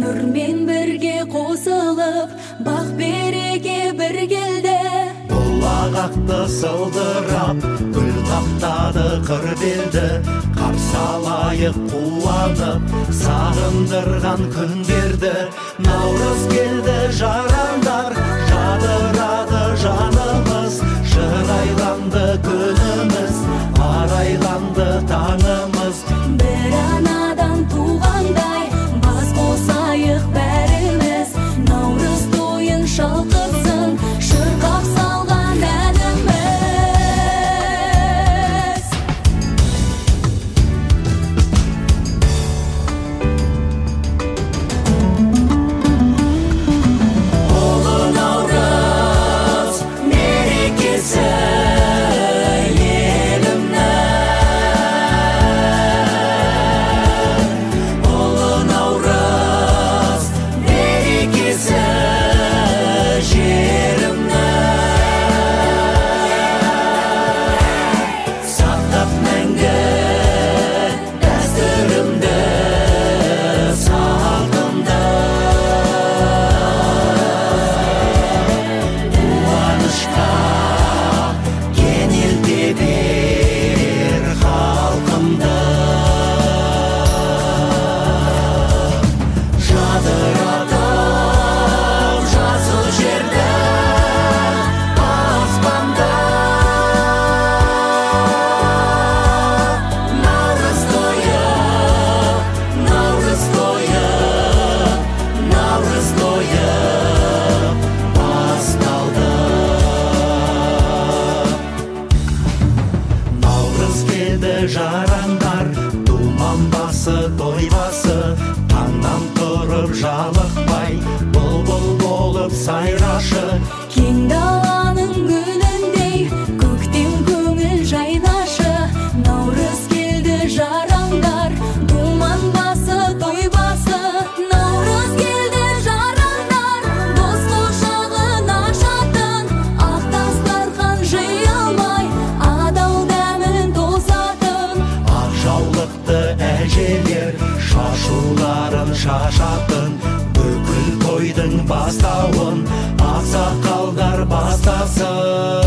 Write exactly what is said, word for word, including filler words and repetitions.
нұрмен бірге қосылып, бақ береке бір келді. Бұлағақты сылдырап, гүл қаптады қыр белді, қарсалайық қуанып, сағындырған күндерді. Наурыз келді жарандар, жадырады жанымыз, шырайланды күніміз, арайланды таңымыз. Бір анадан туғандай, бас қосайық бәріміз, наурыз тойын шалқытсын, шырқап салған әніміз. Ұлы наурыз мерекесі жарандар, думан басы, той басы, таңнан тұрып жалықпай, бұлбұл болып сайрашы. Кең даланың гүліндей, көктем көңіл жайнашы. Наурыз келді жарандар, думан басы, той басы. Наурыз келді жарандар, дос құшағын ашатын, ақ дастархан жиылмай, адал дәмін тосатын. Ақ жаулықты әжелер шашуларын шашатын, бүкіл тойдың бастауын ақсақалдар бастасын.